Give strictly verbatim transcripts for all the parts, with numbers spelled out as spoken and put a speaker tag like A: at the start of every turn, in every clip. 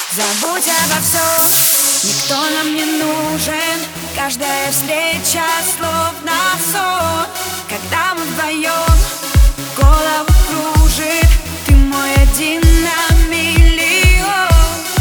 A: Забудь обо всем, никто нам не нужен. Каждая встреча словно сон. Когда мы вдвоем, голову кружит. Ты мой один на миллион.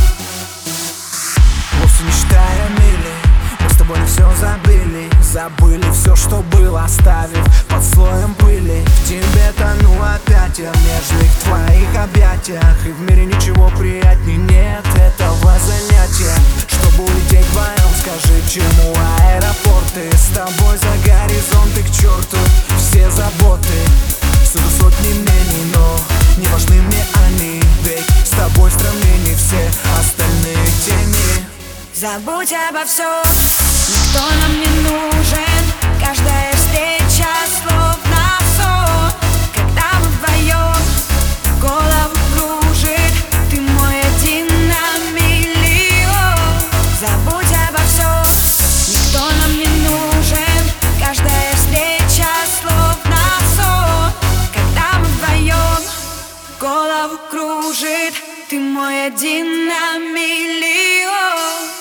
B: Вовсе не считая мили, мы с тобой не все забыли. Забыли все, что было, оставив под слоем пыли. В тебе тону опять я, в нежных твоих объятиях. И в мире ничего приятней нет этого занятия. Чтобы улететь вдвоем, скажи, к чему аэропорты. С тобой за горизонты, к черту все заботы. Всюду сотни мнений, но не важны мне они. Ведь с тобой в сравнении все остальные тени.
A: Забудь обо всем, никто нам не нужен. Каждая встреча словно сон. Когда мы вдвоем, голову кружит. Ты мой один на миллион. Забудь обо всем, никто нам не нужен. Каждая встреча словно сон. Когда мы вдвоем, голову кружит. Ты мой один на миллион.